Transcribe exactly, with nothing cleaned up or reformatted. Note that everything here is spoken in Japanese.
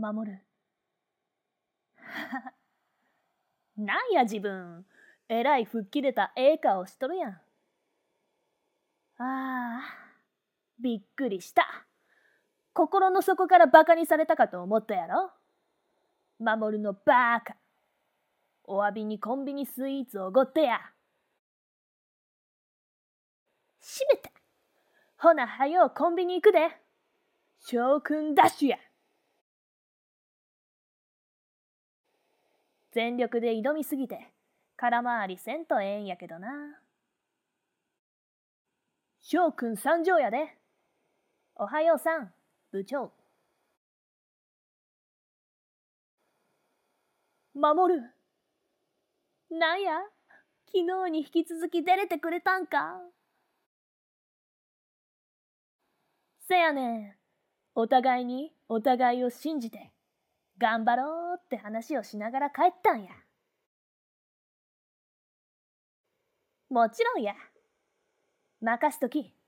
守る。なんや自分、えらい吹っ切れたええ顔しとるやん。ああ、びっくりした。心の底からバカにされたかと思ったやろ。守るのバーカ。お詫びにコンビニスイーツおごってや。しめた。ほな、はようコンビニ行くで。翔くんダッシュや。全力で挑みすぎて空回りせんとええんやけどな。翔くん参上やで。おはようさん、部長。守る。なんや、昨日に引き続き出れてくれたんか。せやねん。お互いにお互いを信じて頑張ろうって話をしながら帰ったんや。もちろんや。任すとき。